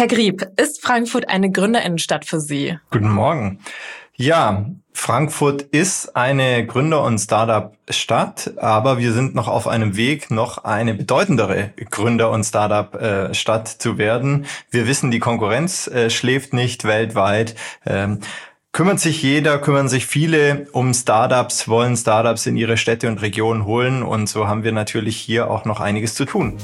Herr Grieb, ist Frankfurt eine Gründerinnenstadt für Sie? Guten Morgen. Ja, Frankfurt ist eine Gründer- und Startup-Stadt, aber wir sind noch auf einem Weg, noch eine bedeutendere Gründer- und Startup-Stadt zu werden. Wir wissen, die Konkurrenz schläft nicht weltweit. Kümmern sich viele um Startups, wollen Startups in ihre Städte und Regionen holen, und so haben wir natürlich hier auch noch einiges zu tun.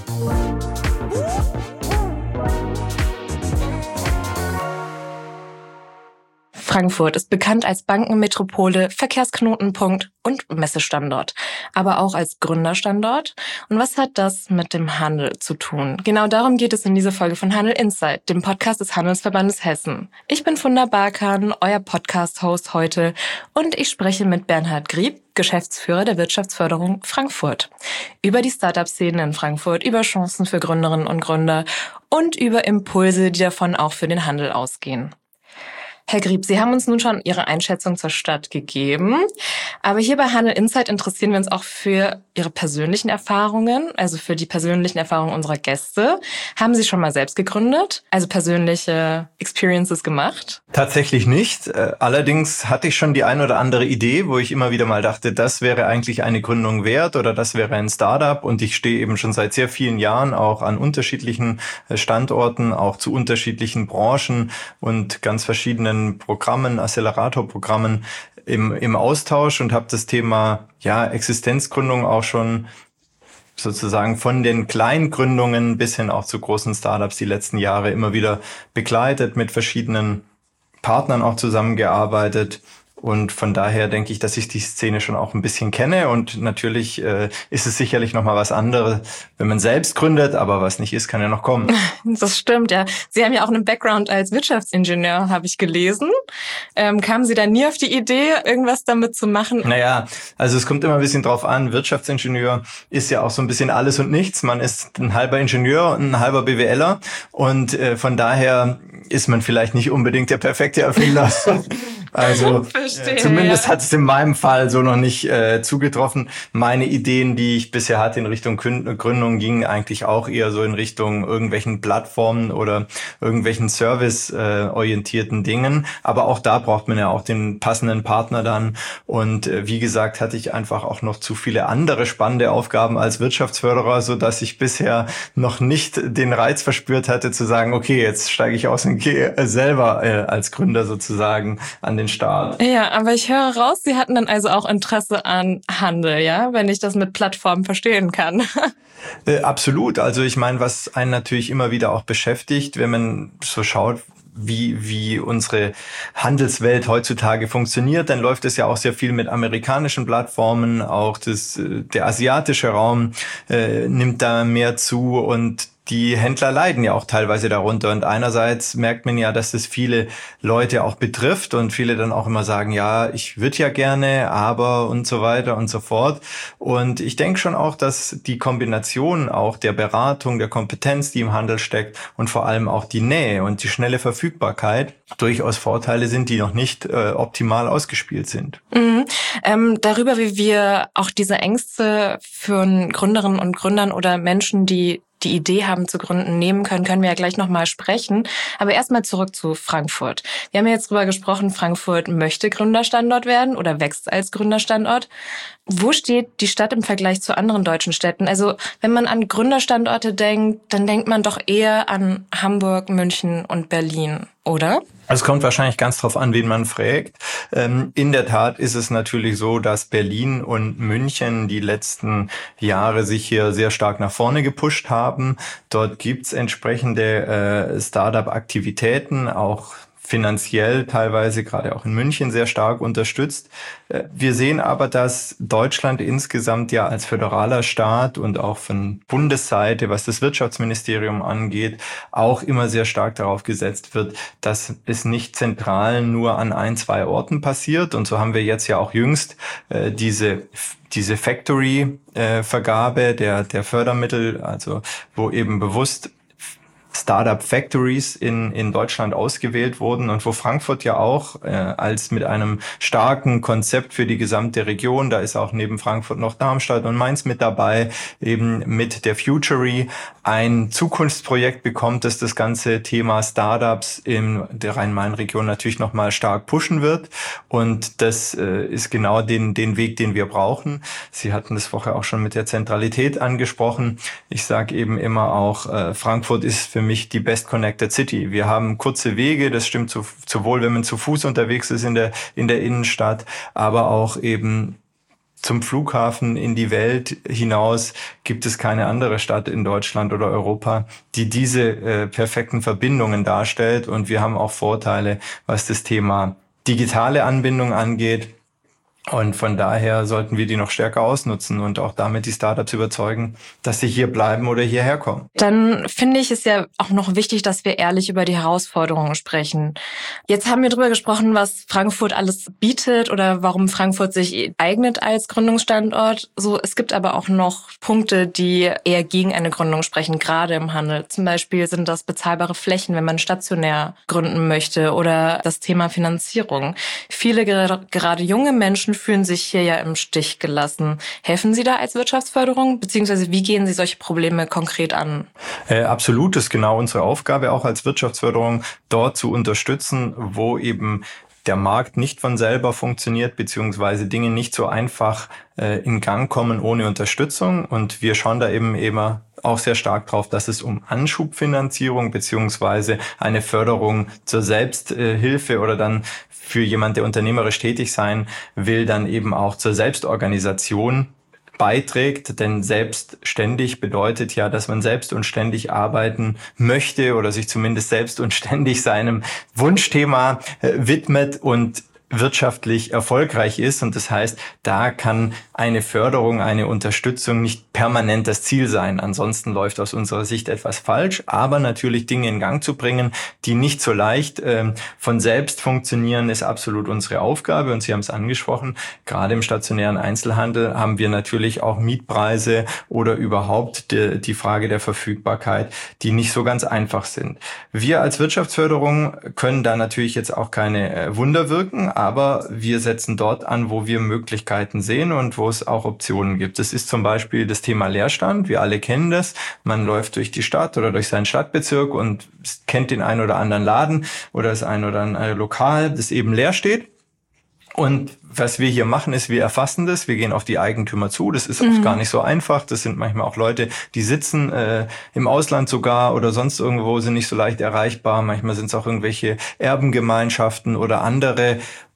Frankfurt ist bekannt als Bankenmetropole, Verkehrsknotenpunkt und Messestandort, aber auch als Gründerstandort. Und was hat das mit dem Handel zu tun? Genau darum geht es in dieser Folge von Handel Insight, dem Podcast des Handelsverbandes Hessen. Ich bin Funda Barkan, euer Podcast-Host heute, und ich spreche mit Bernhard Grieb, Geschäftsführer der Wirtschaftsförderung Frankfurt, über die Startup-Szene in Frankfurt, über Chancen für Gründerinnen und Gründer und über Impulse, die davon auch für den Handel ausgehen. Herr Grieb, Sie haben uns nun schon Ihre Einschätzung zur Stadt gegeben, aber hier bei Handel Insight interessieren wir uns auch für Ihre persönlichen Erfahrungen, also für die persönlichen Erfahrungen unserer Gäste. Haben Sie schon mal selbst gegründet, also persönliche Experiences gemacht? Tatsächlich nicht. Allerdings hatte ich schon die ein oder andere Idee, wo ich immer wieder mal dachte, das wäre eigentlich eine Gründung wert oder das wäre ein Startup, und ich stehe eben schon seit sehr vielen Jahren auch an unterschiedlichen Standorten, auch zu unterschiedlichen Branchen und ganz verschiedenen Programmen, Accelerator-Programmen im Austausch und habe das Thema Existenzgründung auch schon sozusagen von den kleinen Gründungen bis hin auch zu großen Startups die letzten Jahre immer wieder begleitet, mit verschiedenen Partnern auch zusammengearbeitet. Und von daher denke ich, dass ich die Szene schon auch ein bisschen kenne. Und natürlich ist es sicherlich nochmal was anderes, wenn man selbst gründet, aber was nicht ist, kann ja noch kommen. Das stimmt, ja. Sie haben ja auch einen Background als Wirtschaftsingenieur, habe ich gelesen. Kamen Sie da nie auf die Idee, irgendwas damit zu machen? Naja, also es kommt immer ein bisschen drauf an. Wirtschaftsingenieur ist ja auch so ein bisschen alles und nichts. Man ist ein halber Ingenieur und ein halber BWLer. Und von daher ist man vielleicht nicht unbedingt der perfekte Erfinder. Also zumindest hat es in meinem Fall so noch nicht zugetroffen. Meine Ideen, die ich bisher hatte in Richtung Gründung, gingen eigentlich auch eher so in Richtung irgendwelchen Plattformen oder irgendwelchen serviceorientierten Dingen. Aber auch da braucht man ja auch den passenden Partner dann. Und wie gesagt, hatte ich einfach auch noch zu viele andere spannende Aufgaben als Wirtschaftsförderer, so dass ich bisher noch nicht den Reiz verspürt hatte zu sagen, okay, jetzt steige ich aus und gehe selber als Gründer sozusagen an den Start. Ja, aber ich höre raus, Sie hatten dann also auch Interesse an Handel, ja, wenn ich das mit Plattformen verstehen kann. Absolut. Also ich meine, was einen natürlich immer wieder auch beschäftigt, wenn man so schaut, wie unsere Handelswelt heutzutage funktioniert, dann läuft es ja auch sehr viel mit amerikanischen Plattformen. Auch der asiatische Raum nimmt da mehr zu, und die Händler leiden ja auch teilweise darunter. Und einerseits merkt man ja, dass es viele Leute auch betrifft und viele dann auch immer sagen, ja, ich würde ja gerne, aber und so weiter und so fort. Und ich denke schon auch, dass die Kombination auch der Beratung, der Kompetenz, die im Handel steckt, und vor allem auch die Nähe und die schnelle Verfügbarkeit durchaus Vorteile sind, die noch nicht optimal ausgespielt sind. Mhm. Darüber, wie wir auch diese Ängste für Gründerinnen und Gründern oder Menschen, die die Idee haben zu gründen, nehmen können wir ja gleich nochmal sprechen. Aber erstmal zurück zu Frankfurt. Wir haben ja jetzt drüber gesprochen, Frankfurt möchte Gründerstandort werden oder wächst als Gründerstandort. Wo steht die Stadt im Vergleich zu anderen deutschen Städten? Also wenn man an Gründerstandorte denkt, dann denkt man doch eher an Hamburg, München und Berlin, oder? Also es kommt wahrscheinlich ganz drauf an, wen man fragt. In der Tat ist es natürlich so, dass Berlin und München die letzten Jahre sich hier sehr stark nach vorne gepusht haben. Dort gibt's entsprechende Startup-Aktivitäten, auch finanziell teilweise gerade auch in München sehr stark unterstützt. Wir sehen aber, dass Deutschland insgesamt ja als föderaler Staat und auch von Bundesseite, was das Wirtschaftsministerium angeht, auch immer sehr stark darauf gesetzt wird, dass es nicht zentral nur an 1-2 Orten passiert. Und so haben wir jetzt ja auch jüngst diese Factory-Vergabe der Fördermittel, also wo eben bewusst Startup Factories in Deutschland ausgewählt wurden und wo Frankfurt ja auch als mit einem starken Konzept für die gesamte Region, da ist auch neben Frankfurt noch Darmstadt und Mainz mit dabei, eben mit der Futury ein Zukunftsprojekt bekommt, das das ganze Thema Startups in der Rhein-Main-Region natürlich nochmal stark pushen wird. Und das ist genau den Weg, den wir brauchen. Sie hatten das vorher auch schon mit der Zentralität angesprochen. Ich sage eben immer auch, Frankfurt ist für mich die best connected city. Wir haben kurze Wege, das stimmt sowohl, wenn man zu Fuß unterwegs ist in der Innenstadt, aber auch eben zum Flughafen in die Welt hinaus gibt es keine andere Stadt in Deutschland oder Europa, die diese perfekten Verbindungen darstellt. Und wir haben auch Vorteile, was das Thema digitale Anbindung angeht. Und von daher sollten wir die noch stärker ausnutzen und auch damit die Startups überzeugen, dass sie hier bleiben oder hierher kommen. Dann finde ich es ja auch noch wichtig, dass wir ehrlich über die Herausforderungen sprechen. Jetzt haben wir darüber gesprochen, was Frankfurt alles bietet oder warum Frankfurt sich eignet als Gründungsstandort. So, es gibt aber auch noch Punkte, die eher gegen eine Gründung sprechen, gerade im Handel. Zum Beispiel sind das bezahlbare Flächen, wenn man stationär gründen möchte, oder das Thema Finanzierung. Viele, gerade junge Menschen, fühlen sich hier ja im Stich gelassen. Helfen Sie da als Wirtschaftsförderung, beziehungsweise wie gehen Sie solche Probleme konkret an? Absolut, das ist genau unsere Aufgabe, auch als Wirtschaftsförderung dort zu unterstützen, wo eben der Markt nicht von selber funktioniert, beziehungsweise Dinge nicht so einfach in Gang kommen ohne Unterstützung. Und wir schauen da eben immer auch sehr stark drauf, dass es um Anschubfinanzierung beziehungsweise eine Förderung zur Selbsthilfe oder dann für jemand, der unternehmerisch tätig sein will, dann eben auch zur Selbstorganisation beiträgt, denn selbstständig bedeutet ja, dass man selbst und ständig arbeiten möchte oder sich zumindest selbst und ständig seinem Wunschthema widmet und wirtschaftlich erfolgreich ist. Und das heißt, da kann eine Förderung, eine Unterstützung nicht permanent das Ziel sein. Ansonsten läuft aus unserer Sicht etwas falsch. Aber natürlich Dinge in Gang zu bringen, die nicht so leicht von selbst funktionieren, ist absolut unsere Aufgabe. Und Sie haben es angesprochen, gerade im stationären Einzelhandel haben wir natürlich auch Mietpreise oder überhaupt die Frage der Verfügbarkeit, die nicht so ganz einfach sind. Wir als Wirtschaftsförderung können da natürlich jetzt auch keine Wunder wirken, aber wir setzen dort an, wo wir Möglichkeiten sehen und wo es auch Optionen gibt. Das ist zum Beispiel das Thema Leerstand. Wir alle kennen das. Man läuft durch die Stadt oder durch seinen Stadtbezirk und kennt den einen oder anderen Laden oder das ein oder andere Lokal, das eben leer steht. Und was wir hier machen, ist, wir erfassen das, wir gehen auf die Eigentümer zu. Das ist oft gar nicht so einfach. Das sind manchmal auch Leute, die sitzen im Ausland sogar oder sonst irgendwo, sind nicht so leicht erreichbar. Manchmal sind es auch irgendwelche Erbengemeinschaften oder andere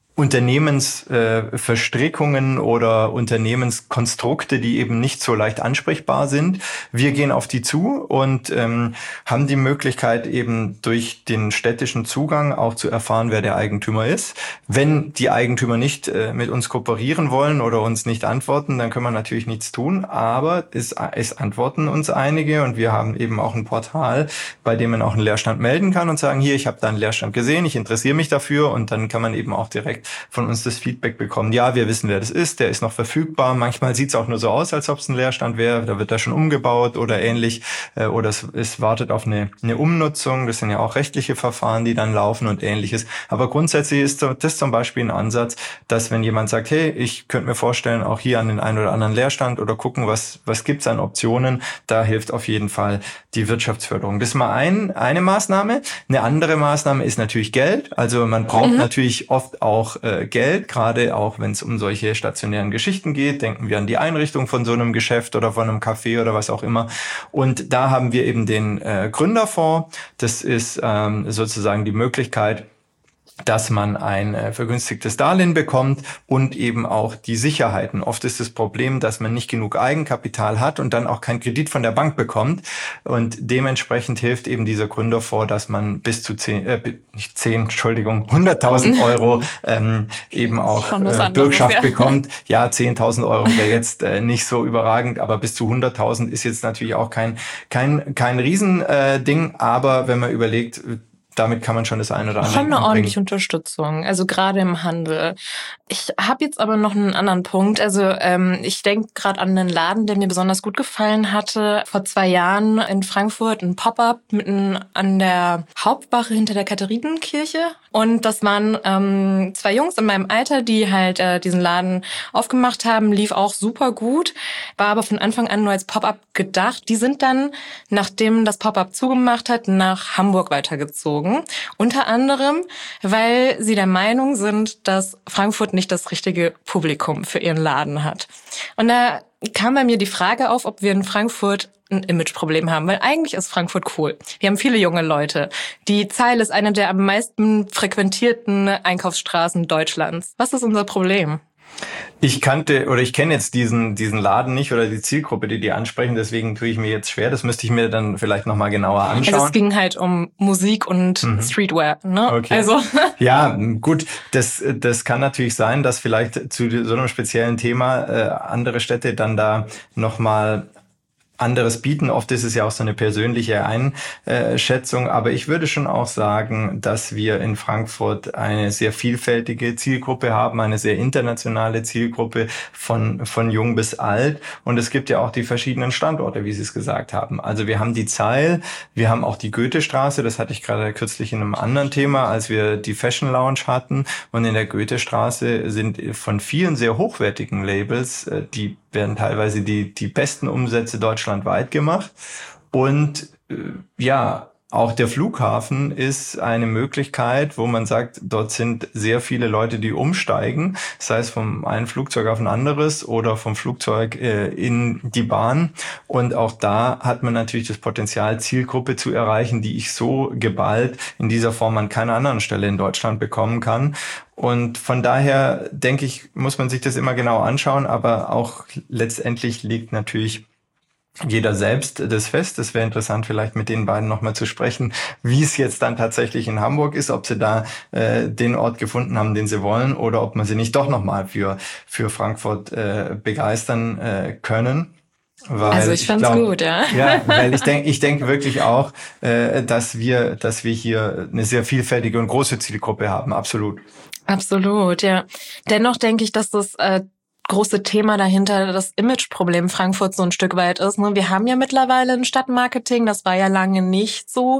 Unternehmensverstrickungen oder Unternehmenskonstrukte, die eben nicht so leicht ansprechbar sind. Wir gehen auf die zu und haben die Möglichkeit, eben durch den städtischen Zugang auch zu erfahren, wer der Eigentümer ist. Wenn die Eigentümer nicht mit uns kooperieren wollen oder uns nicht antworten, dann können wir natürlich nichts tun, aber es antworten uns einige und wir haben eben auch ein Portal, bei dem man auch einen Leerstand melden kann und sagen, hier, ich habe da einen Leerstand gesehen, ich interessiere mich dafür, und dann kann man eben auch direkt von uns das Feedback bekommen. Ja, wir wissen, wer das ist, der ist noch verfügbar. Manchmal sieht es auch nur so aus, als ob es ein Leerstand wäre. Da wird da schon umgebaut oder ähnlich. Oder es wartet auf eine Umnutzung. Das sind ja auch rechtliche Verfahren, die dann laufen und Ähnliches. Aber grundsätzlich ist das zum Beispiel ein Ansatz, dass wenn jemand sagt, hey, ich könnte mir vorstellen, auch hier an den einen oder anderen Leerstand oder gucken, was gibt's an Optionen, da hilft auf jeden Fall die Wirtschaftsförderung. Das ist mal eine Maßnahme. Eine andere Maßnahme ist natürlich Geld. Also man braucht natürlich oft auch Geld, gerade auch wenn es um solche stationären Geschichten geht. Denken wir an die Einrichtung von so einem Geschäft oder von einem Café oder was auch immer. Und da haben wir eben den Gründerfonds. Das ist sozusagen die Möglichkeit, dass man ein vergünstigtes Darlehen bekommt und eben auch die Sicherheiten. Oft ist das Problem, dass man nicht genug Eigenkapital hat und dann auch keinen Kredit von der Bank bekommt. Und dementsprechend hilft eben dieser Gründerfonds, dass man bis zu 100.000 Euro eben auch Bürgschaft bekommt. Ja, 10.000 Euro wäre jetzt nicht so überragend, aber bis zu 100.000 ist jetzt natürlich auch kein Riesending. Aber wenn man überlegt, damit kann man schon das eine oder andere Schon eine ordentliche Unterstützung, also gerade im Handel. Ich habe jetzt aber noch einen anderen Punkt. Also ich denke gerade an einen Laden, der mir besonders gut gefallen hatte. Vor 2 Jahren in Frankfurt ein Pop-up mitten an der Hauptwache hinter der Katharinenkirche. Und das waren 2 Jungs in meinem Alter, die halt diesen Laden aufgemacht haben. Lief auch super gut, war aber von Anfang an nur als Pop-up gedacht. Die sind dann, nachdem das Pop-up zugemacht hat, nach Hamburg weitergezogen. Unter anderem, weil sie der Meinung sind, dass Frankfurt nicht das richtige Publikum für ihren Laden hat. Und da kam bei mir die Frage auf, ob wir in Frankfurt ein Imageproblem haben, weil eigentlich ist Frankfurt cool. Wir haben viele junge Leute. Die Zeil ist eine der am meisten frequentierten Einkaufsstraßen Deutschlands. Was ist unser Problem? Ich kenne jetzt diesen Laden nicht oder die Zielgruppe, die ansprechen, deswegen tue ich mir jetzt schwer. Das müsste ich mir dann vielleicht nochmal genauer anschauen. Also es ging halt um Musik und Streetwear, ne? Okay. Also. Ja, gut, das kann natürlich sein, dass vielleicht zu so einem speziellen Thema andere Städte dann da nochmal anderes bieten. Oft ist es ja auch so eine persönliche Einschätzung, aber ich würde schon auch sagen, dass wir in Frankfurt eine sehr vielfältige Zielgruppe haben, eine sehr internationale Zielgruppe von jung bis alt, und es gibt ja auch die verschiedenen Standorte, wie Sie es gesagt haben. Also wir haben die Zeil, wir haben auch die Goethestraße, das hatte ich gerade kürzlich in einem anderen Thema, als wir die Fashion Lounge hatten, und in der Goethestraße sind von vielen sehr hochwertigen Labels, die werden teilweise die besten Umsätze deutschlandweit gemacht. Und auch der Flughafen ist eine Möglichkeit, wo man sagt, dort sind sehr viele Leute, die umsteigen, sei es vom einen Flugzeug auf ein anderes oder vom Flugzeug in die Bahn. Und auch da hat man natürlich das Potenzial, Zielgruppe zu erreichen, die ich so geballt in dieser Form an keiner anderen Stelle in Deutschland bekommen kann. Und von daher, denke ich, muss man sich das immer genau anschauen, aber auch letztendlich liegt natürlich jeder selbst das fest. Es wäre interessant, vielleicht mit den beiden nochmal zu sprechen, wie es jetzt dann tatsächlich in Hamburg ist, ob sie da den Ort gefunden haben, den sie wollen, oder ob man sie nicht doch nochmal für Frankfurt begeistern können. Weil also ich fand's gut, ja. Ja, weil ich denke wirklich auch, dass wir hier eine sehr vielfältige und große Zielgruppe haben, absolut. Absolut, ja. Dennoch denke ich, dass das große Thema dahinter das Imageproblem Frankfurt so ein Stück weit ist. Wir haben ja mittlerweile ein Stadtmarketing, das war ja lange nicht so.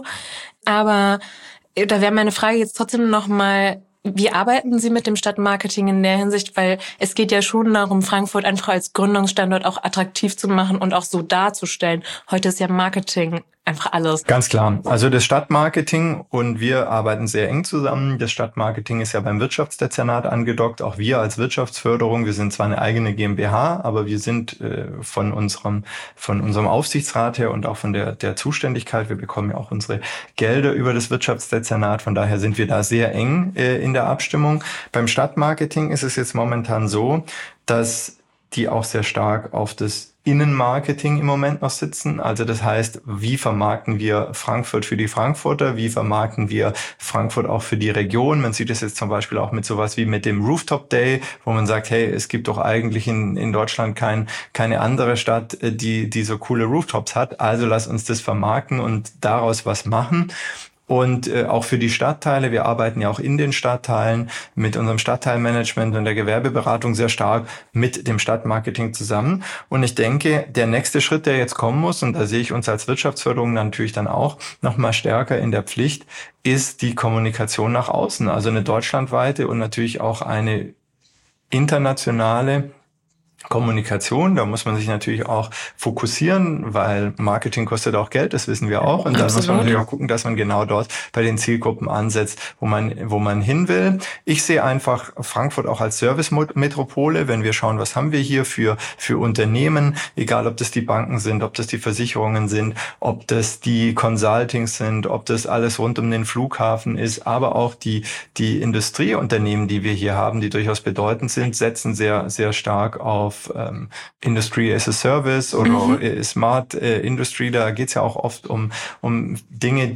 Aber da wäre meine Frage jetzt trotzdem nochmal, wie arbeiten Sie mit dem Stadtmarketing in der Hinsicht? Weil es geht ja schon darum, Frankfurt einfach als Gründungsstandort auch attraktiv zu machen und auch so darzustellen. Heute ist ja Marketing einfach alles. Ganz klar. Also das Stadtmarketing, und wir arbeiten sehr eng zusammen. Das Stadtmarketing ist ja beim Wirtschaftsdezernat angedockt. Auch wir als Wirtschaftsförderung, wir sind zwar eine eigene GmbH, aber wir sind von unserem Aufsichtsrat her und auch von der Zuständigkeit, wir bekommen ja auch unsere Gelder über das Wirtschaftsdezernat. Von daher sind wir da sehr eng in der Abstimmung. Beim Stadtmarketing ist es jetzt momentan so, dass die auch sehr stark auf das Innenmarketing im Moment noch sitzen. Also das heißt, wie vermarkten wir Frankfurt für die Frankfurter? Wie vermarkten wir Frankfurt auch für die Region? Man sieht es jetzt zum Beispiel auch mit sowas wie mit dem Rooftop Day, wo man sagt, hey, es gibt doch eigentlich in Deutschland keine andere Stadt, die so coole Rooftops hat. Also lass uns das vermarkten und daraus was machen. Und auch für die Stadtteile, wir arbeiten ja auch in den Stadtteilen mit unserem Stadtteilmanagement und der Gewerbeberatung sehr stark mit dem Stadtmarketing zusammen. Und ich denke, der nächste Schritt, der jetzt kommen muss, und da sehe ich uns als Wirtschaftsförderung natürlich dann auch nochmal stärker in der Pflicht, ist die Kommunikation nach außen. Also eine deutschlandweite und natürlich auch eine internationale Kommunikation, da muss man sich natürlich auch fokussieren, weil Marketing kostet auch Geld, das wissen wir auch. Und dann muss man natürlich auch gucken, dass man genau dort bei den Zielgruppen ansetzt, wo man hin will. Ich sehe einfach Frankfurt auch als Service-Metropole, wenn wir schauen, was haben wir hier für Unternehmen, egal ob das die Banken sind, ob das die Versicherungen sind, ob das die Consultings sind, ob das alles rund um den Flughafen ist, aber auch die Industrieunternehmen, die wir hier haben, die durchaus bedeutend sind, setzen sehr, sehr stark auf Industry as a Service oder Smart Industry. Da geht es ja auch oft um Dinge,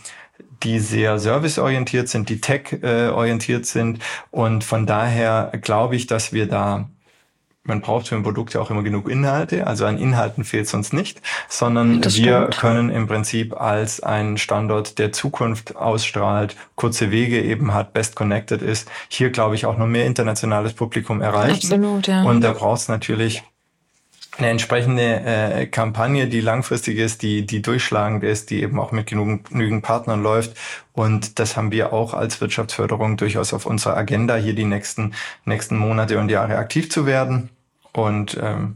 die sehr serviceorientiert sind, die tech-orientiert sind. Und von daher glaube ich, dass wir da man braucht für ein Produkt ja auch immer genug Inhalte, also an Inhalten fehlt es uns nicht, sondern Das wir stimmt. können im Prinzip als ein Standort, der Zukunft ausstrahlt, kurze Wege eben hat, best connected ist, hier, glaube ich, auch noch mehr internationales Publikum erreichen. Absolut, ja. Und da braucht es natürlich eine entsprechende Kampagne, die langfristig ist, die durchschlagend ist, die eben auch mit genügend Partnern läuft. Und das haben wir auch als Wirtschaftsförderung durchaus auf unserer Agenda, hier die nächsten Monate und Jahre aktiv zu werden. Und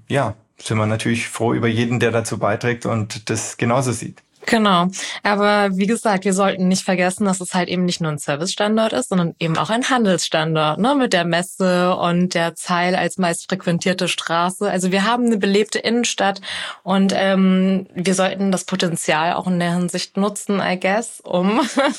sind wir natürlich froh über jeden, der dazu beiträgt und das genauso sieht. Genau. Aber wie gesagt, wir sollten nicht vergessen, dass es halt eben nicht nur ein Servicestandort ist, sondern eben auch ein Handelsstandort, ne, mit der Messe und der Zeil als meist frequentierte Straße. Also wir haben eine belebte Innenstadt und wir sollten das Potenzial auch in der Hinsicht nutzen, I guess, um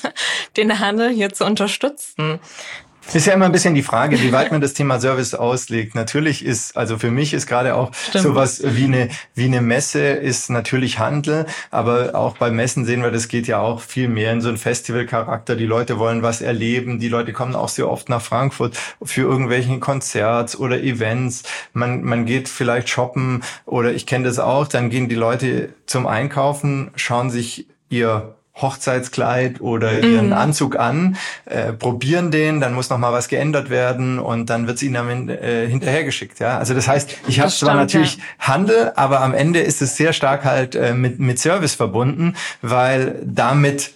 den Handel hier zu unterstützen. Ist ja immer ein bisschen die Frage, wie weit man das Thema Service auslegt. Natürlich ist, also für mich ist gerade auch sowas wie eine Messe ist natürlich Handel, aber auch bei Messen sehen wir, das geht ja auch viel mehr in so einen Festivalcharakter. Die Leute wollen was erleben, die Leute kommen auch sehr oft nach Frankfurt für irgendwelche Konzerts oder Events. Man geht vielleicht shoppen oder ich kenne das auch, dann gehen die Leute zum Einkaufen, schauen sich ihr Hochzeitskleid oder ihren Anzug an, probieren den, dann muss noch mal was geändert werden und dann wird's ihnen dann hinterhergeschickt. Ja, also das heißt, ich habe zwar natürlich Handel, aber am Ende ist es sehr stark halt mit Service verbunden, weil damit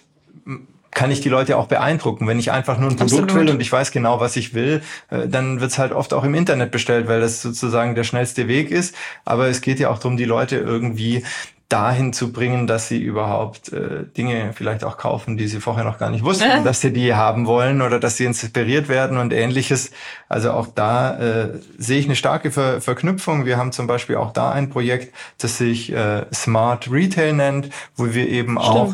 kann ich die Leute auch beeindrucken. Wenn ich einfach nur ein Produkt will und ich weiß genau, was ich will, dann wird's halt oft auch im Internet bestellt, weil das sozusagen der schnellste Weg ist. Aber es geht ja auch darum, die Leute irgendwie dahin zu bringen, dass sie überhaupt Dinge vielleicht auch kaufen, die sie vorher noch gar nicht wussten, dass sie die haben wollen oder dass sie inspiriert werden und Ähnliches. Also auch da sehe ich eine starke Verknüpfung. Wir haben zum Beispiel auch da ein Projekt, das sich Smart Retail nennt, wo wir eben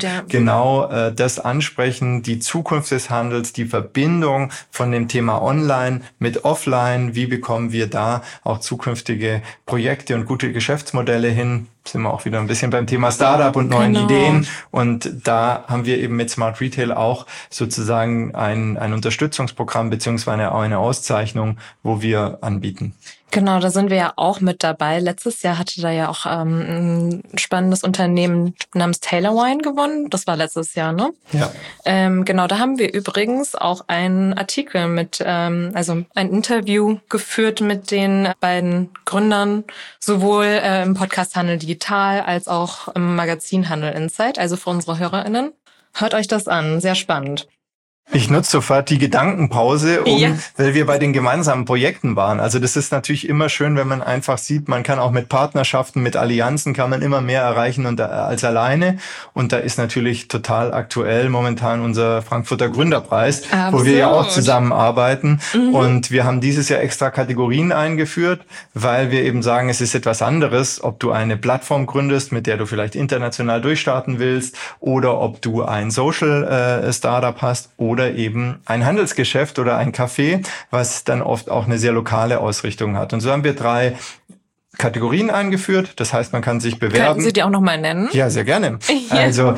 genau das ansprechen, die Zukunft des Handels, die Verbindung von dem Thema Online mit Offline. Wie bekommen wir da auch zukünftige Projekte und gute Geschäftsmodelle hin? Sind wir auch wieder ein bisschen beim Thema Startup und neuen Ideen. Und da haben wir eben mit Smart Retail auch sozusagen ein Unterstützungsprogramm beziehungsweise eine Auszeichnung, wo wir anbieten. Genau, da sind wir ja auch mit dabei. Letztes Jahr hatte da ja auch ein spannendes Unternehmen namens Taylor Wine gewonnen. Das war letztes Jahr, ne? Ja. Genau, da haben wir übrigens auch einen Artikel mit, also ein Interview geführt mit den beiden Gründern, sowohl im Podcast Handel Digital als auch im Magazin Handel Insight, also für unsere HörerInnen. Hört euch das an, sehr spannend. Ich nutze sofort die Gedankenpause, weil wir bei den gemeinsamen Projekten waren. Also das ist natürlich immer schön, wenn man einfach sieht, man kann auch mit Partnerschaften, mit Allianzen kann man immer mehr erreichen als alleine. Und da ist natürlich total aktuell momentan unser Frankfurter Gründerpreis, wo wir ja auch zusammenarbeiten. Und wir haben dieses Jahr extra Kategorien eingeführt, weil wir eben sagen, es ist etwas anderes, ob du eine Plattform gründest, mit der du vielleicht international durchstarten willst, oder ob du ein Social Startup hast oder eben ein Handelsgeschäft oder ein Café, was dann oft auch eine sehr lokale Ausrichtung hat. Und so haben wir 3 Kategorien eingeführt. Das heißt, man kann sich bewerben. Können Sie die auch nochmal nennen? Ja, sehr gerne. Also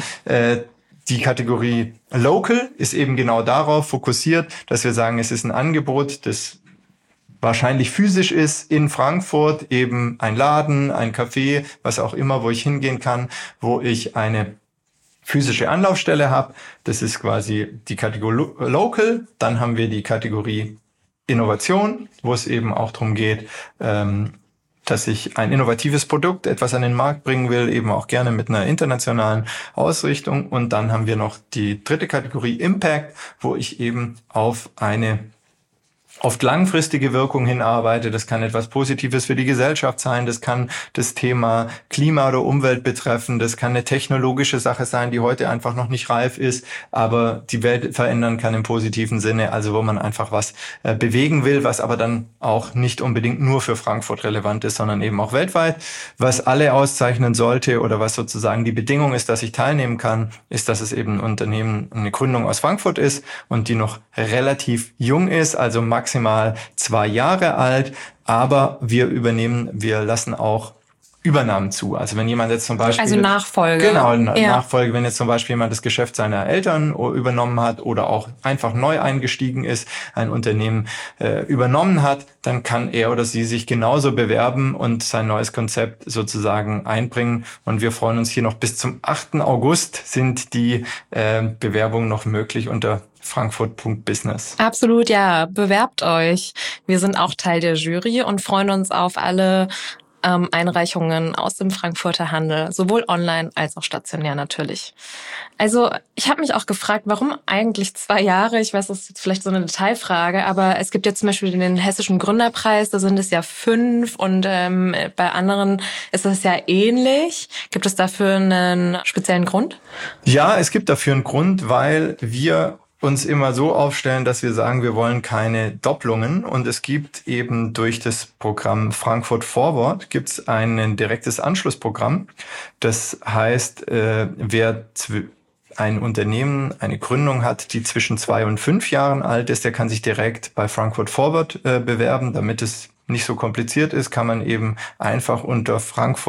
die Kategorie Local ist eben genau darauf fokussiert, dass wir sagen, es ist ein Angebot, das wahrscheinlich physisch ist in Frankfurt, eben ein Laden, ein Café, was auch immer, wo ich hingehen kann, wo ich eine physische Anlaufstelle habe. Das ist quasi die Kategorie Local. Dann haben wir die Kategorie Innovation, wo es eben auch darum geht, dass ich ein innovatives Produkt, etwas an den Markt bringen will, eben auch gerne mit einer internationalen Ausrichtung. Und dann haben wir noch die 3. Kategorie Impact, wo ich eben auf eine oft langfristige Wirkung hinarbeite. Das kann etwas Positives für die Gesellschaft sein. Das kann das Thema Klima oder Umwelt betreffen. Das kann eine technologische Sache sein, die heute einfach noch nicht reif ist, aber die Welt verändern kann im positiven Sinne. Also wo man einfach was bewegen will, was aber dann auch nicht unbedingt nur für Frankfurt relevant ist, sondern eben auch weltweit. Was alle auszeichnen sollte oder was sozusagen die Bedingung ist, dass ich teilnehmen kann, ist, dass es eben ein Unternehmen, eine Gründung aus Frankfurt ist und die noch relativ jung ist, also maximal 2 Jahre alt, aber wir lassen auch Übernahmen zu. Also wenn jemand jetzt zum Beispiel... Also Nachfolge. Genau, Nachfolge, wenn jetzt zum Beispiel jemand das Geschäft seiner Eltern übernommen hat oder auch einfach neu eingestiegen ist, ein Unternehmen übernommen hat, dann kann er oder sie sich genauso bewerben und sein neues Konzept sozusagen einbringen. Und wir freuen uns hier noch bis zum 8. August sind die Bewerbungen noch möglich unter frankfurt.business. Absolut, ja. Bewerbt euch. Wir sind auch Teil der Jury und freuen uns auf alle Einreichungen aus dem Frankfurter Handel, sowohl online als auch stationär natürlich. Also ich habe mich auch gefragt, warum eigentlich 2 Jahre? Ich weiß, das ist jetzt vielleicht so eine Detailfrage, aber es gibt jetzt zum Beispiel den Hessischen Gründerpreis, da sind es ja 5 und bei anderen ist es ja ähnlich. Gibt es dafür einen speziellen Grund? Ja, es gibt dafür einen Grund, weil wir uns immer so aufstellen, dass wir sagen, wir wollen keine Doppelungen, und es gibt eben durch das Programm Frankfurt Forward gibt es ein direktes Anschlussprogramm. Das heißt, wer ein Unternehmen, eine Gründung hat, die zwischen 2 und 5 Jahren alt ist, der kann sich direkt bei Frankfurt Forward bewerben. Damit es nicht so kompliziert ist, kann man eben einfach unter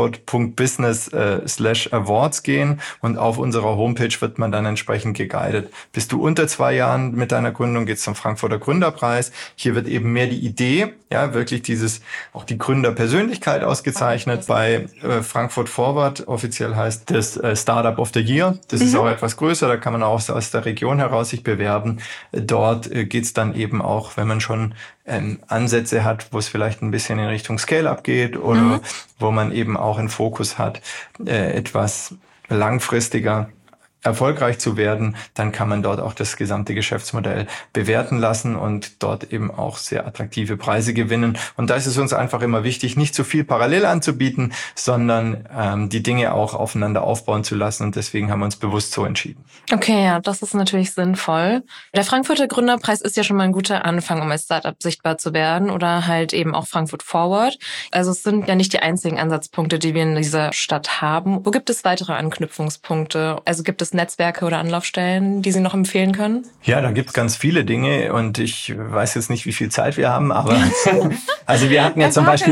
frankfurt.business/awards gehen, und auf unserer Homepage wird man dann entsprechend geguidet. Bist du unter 2 Jahren mit deiner Gründung, geht's zum Frankfurter Gründerpreis. Hier wird eben mehr die Idee, ja, wirklich auch die Gründerpersönlichkeit ausgezeichnet. Bei Frankfurt Forward, offiziell heißt das Startup of the Year. Das ist auch etwas größer, da kann man auch aus der Region heraus sich bewerben. Dort geht's dann eben auch, wenn man schon Ansätze hat, wo es vielleicht ein bisschen in Richtung Scale-up geht oder wo man eben auch einen Fokus hat, etwas langfristiger erfolgreich zu werden, dann kann man dort auch das gesamte Geschäftsmodell bewerten lassen und dort eben auch sehr attraktive Preise gewinnen. Und da ist es uns einfach immer wichtig, nicht zu viel parallel anzubieten, sondern die Dinge auch aufeinander aufbauen zu lassen. Und deswegen haben wir uns bewusst so entschieden. Okay, ja, das ist natürlich sinnvoll. Der Frankfurter Gründerpreis ist ja schon mal ein guter Anfang, um als Startup sichtbar zu werden, oder halt eben auch Frankfurt Forward. Also es sind ja nicht die einzigen Ansatzpunkte, die wir in dieser Stadt haben. Wo gibt es weitere Anknüpfungspunkte? Also gibt es Netzwerke oder Anlaufstellen, die Sie noch empfehlen können? Ja, da gibt's ganz viele Dinge, und ich weiß jetzt nicht, wie viel Zeit wir haben, aber also wir hatten ja zum Beispiel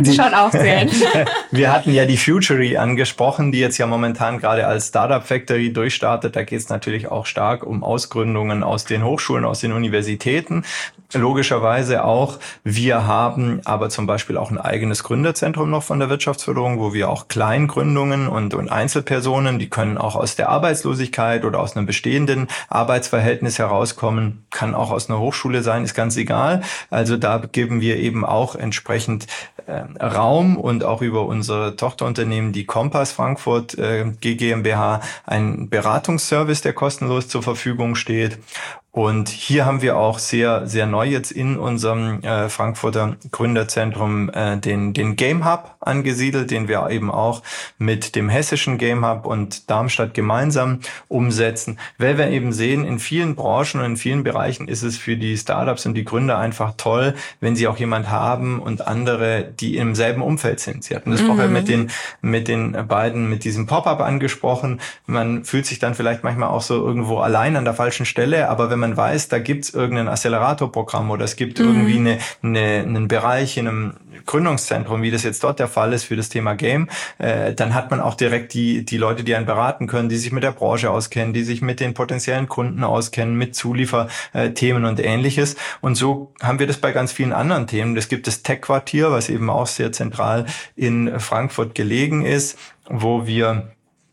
wir hatten ja die Futury angesprochen, die jetzt ja momentan gerade als Startup Factory durchstartet. Da geht's natürlich auch stark um Ausgründungen aus den Hochschulen, aus den Universitäten. Logischerweise auch. Wir haben aber zum Beispiel auch ein eigenes Gründerzentrum noch von der Wirtschaftsförderung, wo wir auch Kleingründungen und Einzelpersonen, die können auch aus der Arbeitslosigkeit oder aus einem bestehenden Arbeitsverhältnis herauskommen, kann auch aus einer Hochschule sein, ist ganz egal. Also da geben wir eben auch entsprechend Raum, und auch über unsere Tochterunternehmen, die Kompass Frankfurt GmbH, einen Beratungsservice, der kostenlos zur Verfügung steht. Und hier haben wir auch sehr, sehr neu jetzt in unserem Frankfurter Gründerzentrum den Game Hub angesiedelt, den wir eben auch mit dem hessischen Game Hub und Darmstadt gemeinsam umsetzen, weil wir eben sehen, in vielen Branchen und in vielen Bereichen ist es für die Startups und die Gründer einfach toll, wenn sie auch jemand haben und andere, die im selben Umfeld sind. Sie hatten das vorher mit den beiden, mit diesem Pop-up angesprochen. Man fühlt sich dann vielleicht manchmal auch so irgendwo allein an der falschen Stelle, aber wenn man weiß, da gibt's irgendein Acceleratorprogramm oder es gibt irgendwie einen Bereich in einem Gründungszentrum, wie das jetzt dort der Fall ist für das Thema Game, dann hat man auch direkt die Leute, die einen beraten können, die sich mit der Branche auskennen, die sich mit den potenziellen Kunden auskennen, mit Zulieferthemen und Ähnliches. Und so haben wir das bei ganz vielen anderen Themen. Es gibt das Tech-Quartier, was eben auch sehr zentral in Frankfurt gelegen ist, wo wir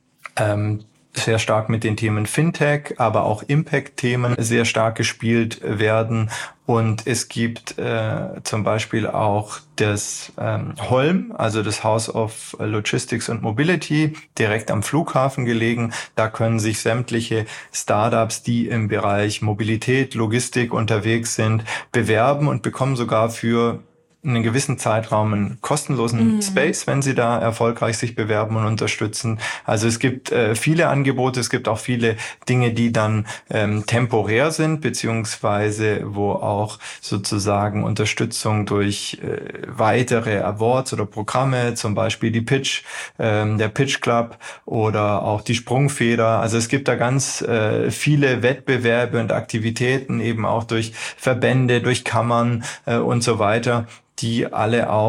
sehr stark mit den Themen Fintech, aber auch Impact-Themen sehr stark gespielt werden. Und es gibt zum Beispiel auch das Holm, also das House of Logistics and Mobility, direkt am Flughafen gelegen. Da können sich sämtliche Startups, die im Bereich Mobilität, Logistik unterwegs sind, bewerben und bekommen sogar für einen gewissen Zeitraum einen kostenlosen Space, wenn sie da erfolgreich sich bewerben und unterstützen. Also es gibt viele Angebote, es gibt auch viele Dinge, die dann temporär sind, beziehungsweise wo auch sozusagen Unterstützung durch weitere Awards oder Programme, zum Beispiel die der Pitch Club oder auch die Sprungfeder. Also es gibt da ganz viele Wettbewerbe und Aktivitäten, eben auch durch Verbände, durch Kammern und so weiter, die alle auch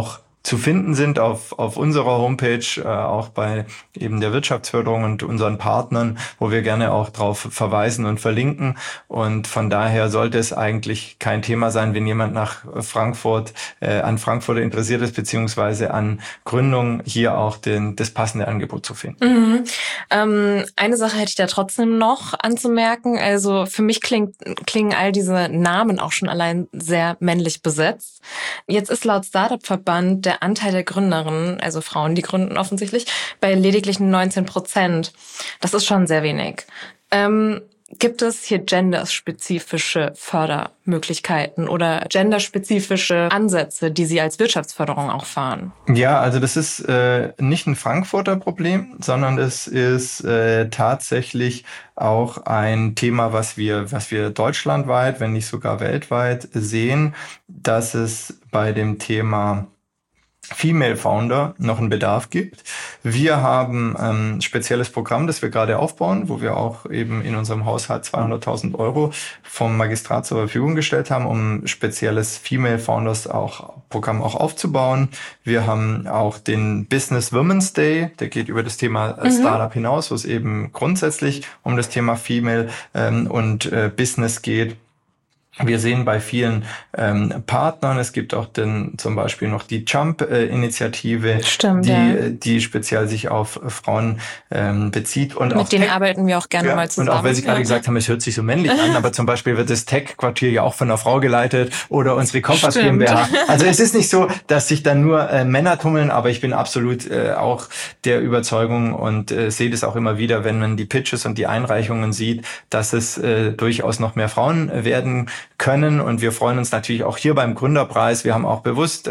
zu finden sind auf unserer Homepage, auch bei eben der Wirtschaftsförderung und unseren Partnern, wo wir gerne auch drauf verweisen und verlinken. Und von daher sollte es eigentlich kein Thema sein, wenn jemand nach Frankfurt, an Frankfurt interessiert ist, beziehungsweise an Gründung, hier auch das passende Angebot zu finden. Eine Sache hätte ich da trotzdem noch anzumerken. Also für mich klingen all diese Namen auch schon allein sehr männlich besetzt. Jetzt ist laut Startup-Verband der Anteil der Gründerinnen, also Frauen, die gründen offensichtlich, bei lediglich 19%. Das ist schon sehr wenig. Gibt es hier genderspezifische Fördermöglichkeiten oder genderspezifische Ansätze, die Sie als Wirtschaftsförderung auch fahren? Ja, also das ist nicht ein Frankfurter Problem, sondern es ist tatsächlich auch ein Thema, was wir deutschlandweit, wenn nicht sogar weltweit sehen, dass es bei dem Thema Female Founder noch einen Bedarf gibt. Wir haben ein spezielles Programm, das wir gerade aufbauen, wo wir auch eben in unserem Haushalt 200.000 Euro vom Magistrat zur Verfügung gestellt haben, um spezielles Female Founders Programm aufzubauen. Wir haben auch den Business Women's Day, der geht über das Thema Startup hinaus, wo es eben grundsätzlich um das Thema Female und Business geht. Wir sehen bei vielen Partnern, es gibt auch zum Beispiel noch die Jump-Initiative, die speziell sich auf Frauen bezieht. Und mit denen arbeiten wir auch gerne mal zusammen. Und auch weil Sie gerade gesagt haben, es hört sich so männlich an, aber zum Beispiel wird das Tech-Quartier ja auch von einer Frau geleitet oder unsere Kompass GmbH. Also es ist nicht so, dass sich da nur Männer tummeln, aber ich bin absolut auch der Überzeugung und sehe das auch immer wieder, wenn man die Pitches und die Einreichungen sieht, dass es durchaus noch mehr Frauen werden können, und wir freuen uns natürlich auch hier beim Gründerpreis. Wir haben auch bewusst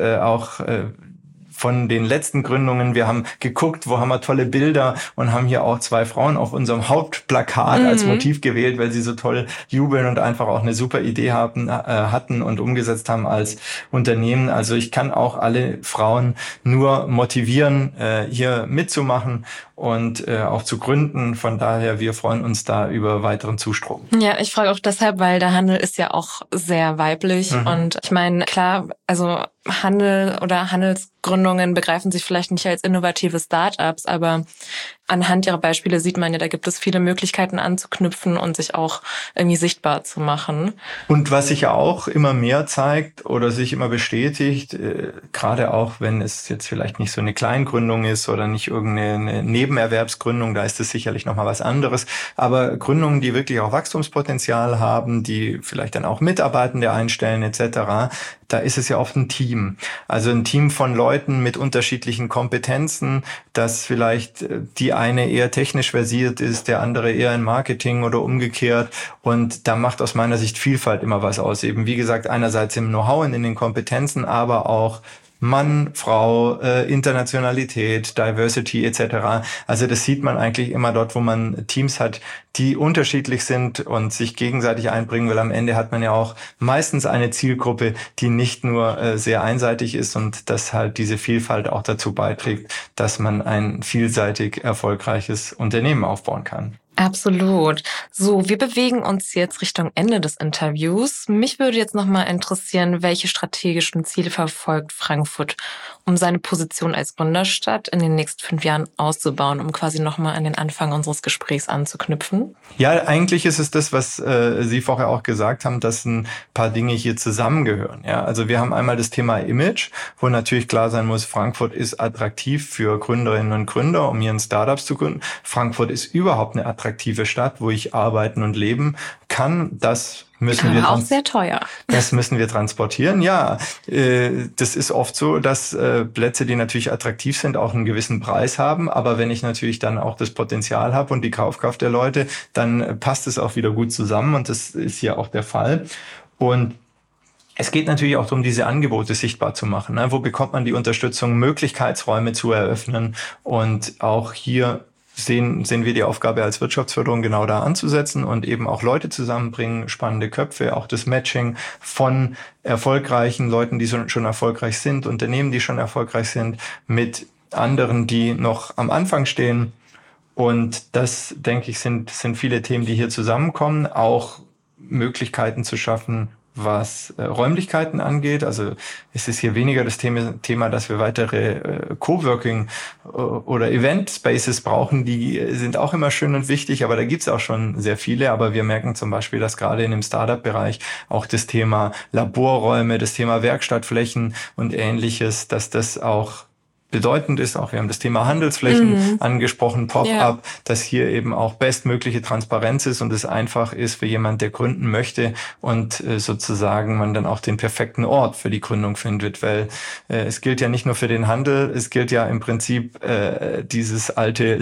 von den letzten Gründungen, wir haben geguckt, wo haben wir tolle Bilder, und haben hier auch 2 Frauen auf unserem Hauptplakat als Motiv gewählt, weil sie so toll jubeln und einfach auch eine super Idee hatten und umgesetzt haben als Unternehmen. Also ich kann auch alle Frauen nur motivieren, hier mitzumachen und auch zu gründen. Von daher, wir freuen uns da über weiteren Zustrom. Ja, ich frage auch deshalb, weil der Handel ist ja auch sehr weiblich. Und ich meine, klar, also Handel oder Handelsgründungen begreifen sich vielleicht nicht als innovative Startups, aber anhand ihrer Beispiele sieht man ja, da gibt es viele Möglichkeiten anzuknüpfen und sich auch irgendwie sichtbar zu machen. Und was sich ja auch immer mehr zeigt oder sich immer bestätigt, gerade auch wenn es jetzt vielleicht nicht so eine Kleingründung ist oder nicht irgendeine Nebenerwerbsgründung, da ist es sicherlich nochmal was anderes, aber Gründungen, die wirklich auch Wachstumspotenzial haben, die vielleicht dann auch Mitarbeitende einstellen etc., da ist es ja oft ein Team. Also ein Team von Leuten mit unterschiedlichen Kompetenzen, dass vielleicht die eine eher technisch versiert ist, der andere eher in Marketing oder umgekehrt. Und da macht aus meiner Sicht Vielfalt immer was aus. Eben, wie gesagt, einerseits im Know-how und in den Kompetenzen, aber auch Mann, Frau, Internationalität, Diversity etc. Also das sieht man eigentlich immer dort, wo man Teams hat, die unterschiedlich sind und sich gegenseitig einbringen, weil am Ende hat man ja auch meistens eine Zielgruppe, die nicht nur sehr einseitig ist, und dass halt diese Vielfalt auch dazu beiträgt, dass man ein vielseitig erfolgreiches Unternehmen aufbauen kann. Absolut. So, wir bewegen uns jetzt Richtung Ende des Interviews. Mich würde jetzt nochmal interessieren, welche strategischen Ziele verfolgt Frankfurt, um seine Position als Gründerstadt in den nächsten 5 Jahren auszubauen, um quasi nochmal an den Anfang unseres Gesprächs anzuknüpfen? Ja, eigentlich ist es das, was Sie vorher auch gesagt haben, dass ein paar Dinge hier zusammengehören. Ja, also wir haben einmal das Thema Image, wo natürlich klar sein muss, Frankfurt ist attraktiv für Gründerinnen und Gründer, um hier in Startups zu gründen. Frankfurt ist überhaupt eine attraktive Stadt, wo ich arbeiten und leben kann. Das müssen wir auch sehr teuer. Das müssen wir transportieren. Ja, das ist oft so, dass Plätze, die natürlich attraktiv sind, auch einen gewissen Preis haben. Aber wenn ich natürlich dann auch das Potenzial habe und die Kaufkraft der Leute, dann passt es auch wieder gut zusammen. Und das ist hier auch der Fall. Und es geht natürlich auch darum, diese Angebote sichtbar zu machen. Wo bekommt man die Unterstützung, Möglichkeitsräume zu eröffnen? Und auch hier sehen wir die Aufgabe als Wirtschaftsförderung genau da anzusetzen und eben auch Leute zusammenbringen, spannende Köpfe, auch das Matching von erfolgreichen Leuten, die schon erfolgreich sind, Unternehmen, die schon erfolgreich sind, mit anderen, die noch am Anfang stehen. Und das, denke ich, sind viele Themen, die hier zusammenkommen, auch Möglichkeiten zu schaffen, was Räumlichkeiten angeht. Also es ist hier weniger das Thema, dass wir weitere Coworking oder Event Spaces brauchen. Die sind auch immer schön und wichtig, aber da gibt's auch schon sehr viele. Aber wir merken zum Beispiel, dass gerade in dem Startup-Bereich auch das Thema Laborräume, das Thema Werkstattflächen und Ähnliches, dass das auch bedeutend ist. Auch wir haben das Thema Handelsflächen angesprochen, Pop-up, dass hier eben auch bestmögliche Transparenz ist und es einfach ist für jemand, der gründen möchte und sozusagen man dann auch den perfekten Ort für die Gründung findet, weil es gilt ja nicht nur für den Handel, es gilt ja im Prinzip dieses alte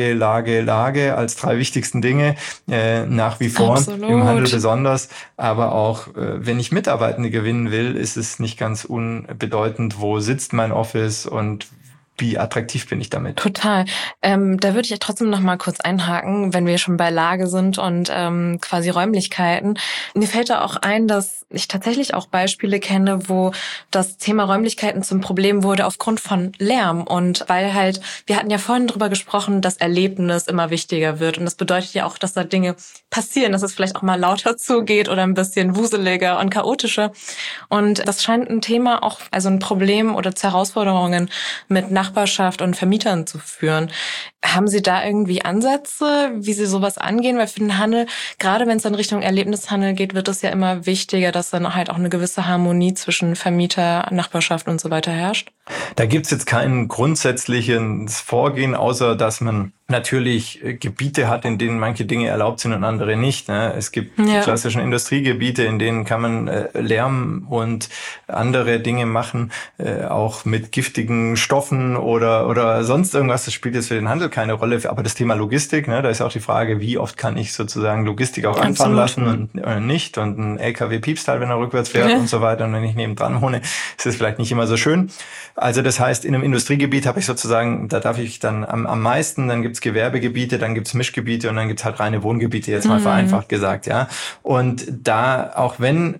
Lage als 3 wichtigsten Dinge nach wie vor. Absolut. Im Handel besonders, aber auch wenn ich Mitarbeitende gewinnen will, ist es nicht ganz unbedeutend, wo sitzt mein Office und wie attraktiv bin ich damit? Total. Da würde ich trotzdem noch mal kurz einhaken, wenn wir schon bei Lage sind und quasi Räumlichkeiten. Mir fällt da auch ein, dass ich tatsächlich auch Beispiele kenne, wo das Thema Räumlichkeiten zum Problem wurde aufgrund von Lärm. Und weil halt, wir hatten ja vorhin drüber gesprochen, dass Erlebnis immer wichtiger wird. Und das bedeutet ja auch, dass da Dinge passieren, dass es vielleicht auch mal lauter zugeht oder ein bisschen wuseliger und chaotischer. Und das scheint ein Thema auch, also ein Problem oder zu Herausforderungen mit Nachbarschaft und Vermietern zu führen. Haben Sie da irgendwie Ansätze, wie Sie sowas angehen? Weil für den Handel, gerade wenn es in Richtung Erlebnishandel geht, wird es ja immer wichtiger, dass dann halt auch eine gewisse Harmonie zwischen Vermieter, Nachbarschaft und so weiter herrscht. Da gibt's jetzt kein grundsätzliches Vorgehen, außer dass man natürlich Gebiete hat, in denen manche Dinge erlaubt sind und andere nicht. Ne? Es gibt die klassischen Industriegebiete, in denen kann man Lärm und andere Dinge machen, auch mit giftigen Stoffen oder sonst irgendwas. Das spielt jetzt für den Handel keine Rolle. Aber das Thema Logistik, ne, da ist auch die Frage, wie oft kann ich sozusagen Logistik auch anfahren lassen und nicht. Und ein LKW piepst halt, wenn er rückwärts fährt und so weiter. Und wenn ich nebendran wohne, ist es vielleicht nicht immer so schön. Also das heißt, in einem Industriegebiet habe ich sozusagen, da darf ich dann am meisten, dann gibt's Gewerbegebiete, dann gibt's Mischgebiete und dann gibt's halt reine Wohngebiete, jetzt mal vereinfacht gesagt, ja. Und da, auch wenn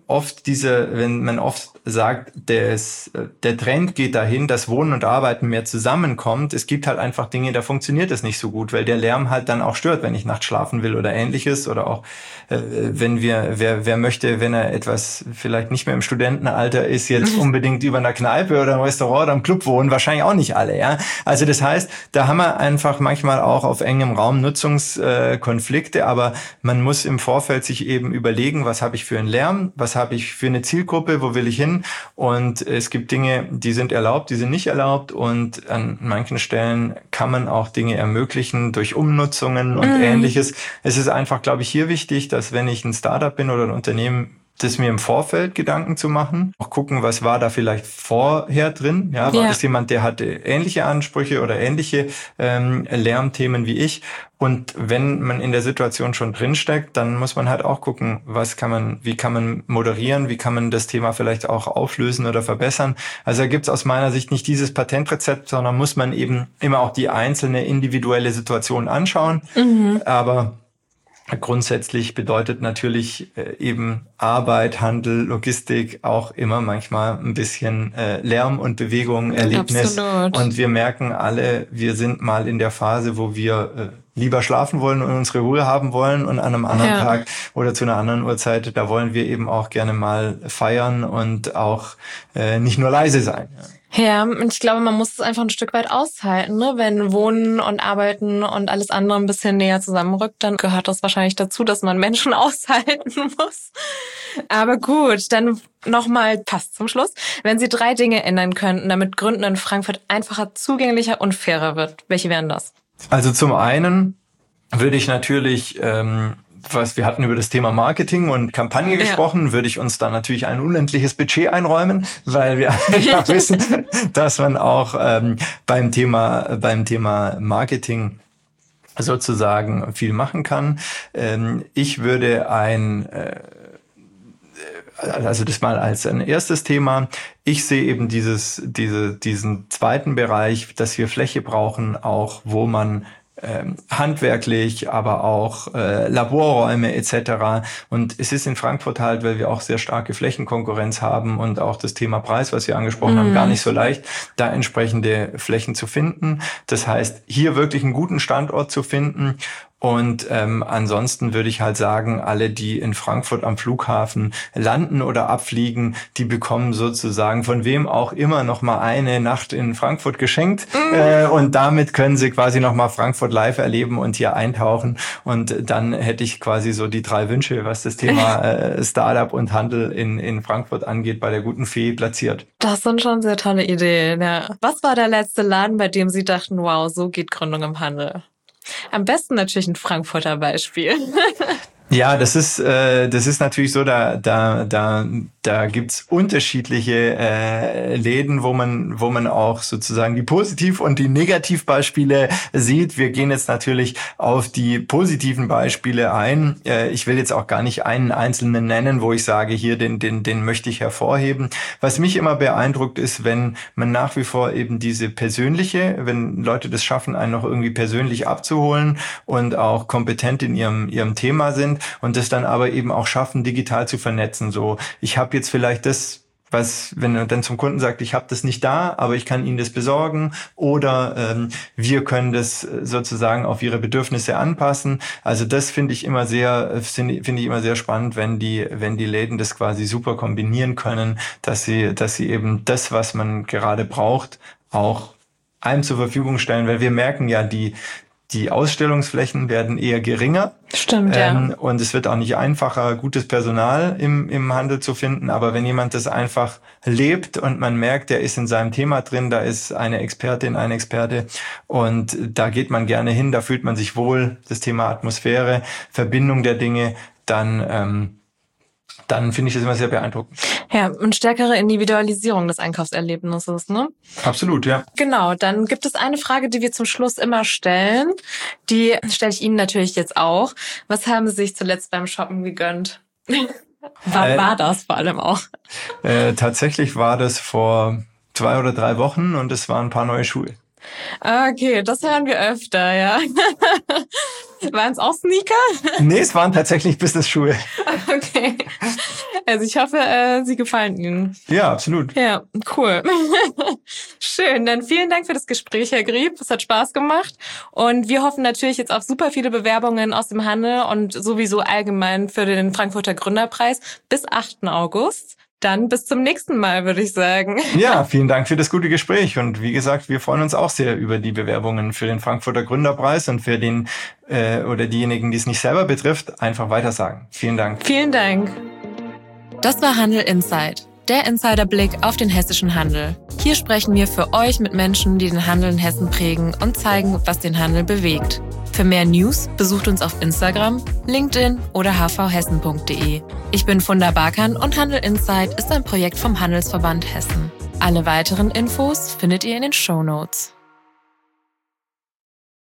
man oft sagt, der Trend geht dahin, dass Wohnen und Arbeiten mehr zusammenkommt, es gibt halt einfach Dinge, da funktioniert es nicht so gut, weil der Lärm halt dann auch stört, wenn ich nachts schlafen will oder Ähnliches, oder auch wer möchte, wenn er etwas vielleicht nicht mehr im Studentenalter ist, jetzt unbedingt über einer Kneipe oder einem Restaurant oder einem Club wohnen, wahrscheinlich auch nicht alle, ja. Also das heißt, da haben wir einfach manchmal auch auf engem Raum Nutzungskonflikte, aber man muss im Vorfeld sich eben überlegen, was habe ich für einen Lärm, was habe ich für eine Zielgruppe, wo will ich hin, und es gibt Dinge, die sind erlaubt, die sind nicht erlaubt, und an manchen Stellen kann man auch Dinge ermöglichen durch Umnutzungen und Ähnliches. Es ist einfach, glaube ich, hier wichtig, dass wenn ich ein Startup bin oder ein Unternehmen, das mir im Vorfeld Gedanken zu machen, auch gucken, was war da vielleicht vorher drin, ja, war das jemand, der hatte ähnliche Ansprüche oder ähnliche Lärmthemen wie ich, und wenn man in der Situation schon drinsteckt, dann muss man halt auch gucken, wie kann man moderieren, wie kann man das Thema vielleicht auch auflösen oder verbessern. Also da gibt's aus meiner Sicht nicht dieses Patentrezept, sondern muss man eben immer auch die einzelne individuelle Situation anschauen, aber grundsätzlich bedeutet natürlich eben Arbeit, Handel, Logistik auch immer manchmal ein bisschen Lärm und Bewegung, Erlebnis. Absolut. Und wir merken alle, wir sind mal in der Phase, wo wir lieber schlafen wollen und unsere Ruhe haben wollen, und an einem anderen Tag oder zu einer anderen Uhrzeit, da wollen wir eben auch gerne mal feiern und auch nicht nur leise sein. Ja, und ich glaube, man muss es einfach ein Stück weit aushalten, ne? Wenn Wohnen und Arbeiten und alles andere ein bisschen näher zusammenrückt, dann gehört das wahrscheinlich dazu, dass man Menschen aushalten muss. Aber gut, dann nochmal fast zum Schluss. Wenn Sie 3 Dinge ändern könnten, damit Gründen in Frankfurt einfacher, zugänglicher und fairer wird, welche wären das? Also zum einen würde ich natürlich wir hatten über das Thema Marketing und Kampagne gesprochen, würde ich uns da natürlich ein unendliches Budget einräumen, weil wir einfach wissen, dass man auch beim Thema Marketing sozusagen viel machen kann. Ich würde also das mal als ein erstes Thema. Ich sehe eben diesen zweiten Bereich, dass wir Fläche brauchen, auch wo man handwerklich, aber auch Laborräume etc. Und es ist in Frankfurt halt, weil wir auch sehr starke Flächenkonkurrenz haben und auch das Thema Preis, was wir angesprochen haben, gar nicht so leicht, da entsprechende Flächen zu finden. Das heißt, hier wirklich einen guten Standort zu finden. Und ansonsten würde ich halt sagen, alle, die in Frankfurt am Flughafen landen oder abfliegen, die bekommen sozusagen von wem auch immer noch mal eine Nacht in Frankfurt geschenkt. Und damit können sie quasi noch mal Frankfurt live erleben und hier eintauchen. Und dann hätte ich quasi so die 3 Wünsche, was das Thema Startup und Handel in Frankfurt angeht, bei der guten Fee platziert. Das sind schon sehr tolle Ideen, ja. Was war der letzte Laden, bei dem Sie dachten, wow, so geht Gründung im Handel? Am besten natürlich ein Frankfurter Beispiel. Ja, das ist natürlich so, da gibt's unterschiedliche Läden, wo man auch sozusagen die Positiv- und die Negativbeispiele sieht. Wir gehen jetzt natürlich auf die positiven Beispiele ein. Ich will jetzt auch gar nicht einen einzelnen nennen, wo ich sage, hier den möchte ich hervorheben. Was mich immer beeindruckt ist, wenn man nach wie vor eben wenn Leute das schaffen, einen noch irgendwie persönlich abzuholen und auch kompetent in ihrem Thema sind. Und das dann aber eben auch schaffen, digital zu vernetzen. So, ich habe jetzt vielleicht das, wenn er dann zum Kunden sagt, ich habe das nicht da, aber ich kann Ihnen das besorgen, oder wir können das sozusagen auf Ihre Bedürfnisse anpassen. Also das finde ich immer sehr spannend, wenn die Läden das quasi super kombinieren können, dass sie eben das, was man gerade braucht, auch einem zur Verfügung stellen, weil wir merken ja, die Ausstellungsflächen werden eher geringer. Stimmt, ja. Und es wird auch nicht einfacher, gutes Personal im Handel zu finden. Aber wenn jemand das einfach lebt und man merkt, der ist in seinem Thema drin, da ist eine Expertin, ein Experte und da geht man gerne hin, da fühlt man sich wohl, das Thema Atmosphäre, Verbindung der Dinge, dann finde ich das immer sehr beeindruckend. Ja, und stärkere Individualisierung des Einkaufserlebnisses, ne? Absolut, ja. Genau, dann gibt es eine Frage, die wir zum Schluss immer stellen. Die stelle ich Ihnen natürlich jetzt auch. Was haben Sie sich zuletzt beim Shoppen gegönnt? Wann war das vor allem auch? Tatsächlich war das vor 2 oder 3 Wochen und es waren ein paar neue Schuhe. Okay, das hören wir öfter, ja. Waren es auch Sneaker? Nee, es waren tatsächlich Business-Schuhe. Okay. Also ich hoffe, sie gefallen Ihnen. Ja, absolut. Ja, cool. Schön, dann vielen Dank für das Gespräch, Herr Grieb. Es hat Spaß gemacht. Und wir hoffen natürlich jetzt auf super viele Bewerbungen aus dem Handel und sowieso allgemein für den Frankfurter Gründerpreis bis 8. August. Dann bis zum nächsten Mal, würde ich sagen. Ja, vielen Dank für das gute Gespräch. Und wie gesagt, wir freuen uns auch sehr über die Bewerbungen für den Frankfurter Gründerpreis und für den oder diejenigen, die es nicht selber betrifft, einfach weitersagen. Vielen Dank. Vielen Dank. Das war Handel Insight, der Insiderblick auf den hessischen Handel. Hier sprechen wir für euch mit Menschen, die den Handel in Hessen prägen und zeigen, was den Handel bewegt. Für mehr News besucht uns auf Instagram, LinkedIn oder hvhessen.de. Ich bin Funda Barkan und Handel Insight ist ein Projekt vom Handelsverband Hessen. Alle weiteren Infos findet ihr in den Shownotes.